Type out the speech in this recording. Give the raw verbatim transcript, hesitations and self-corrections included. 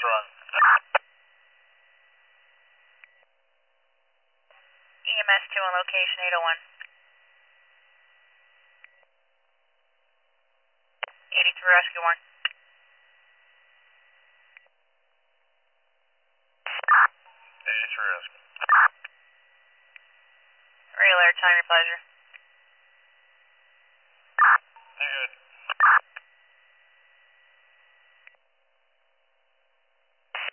run. E M S two on location, eight oh one. eighty-three Rescue one. eighty-three Rescue. Regular, time your pleasure.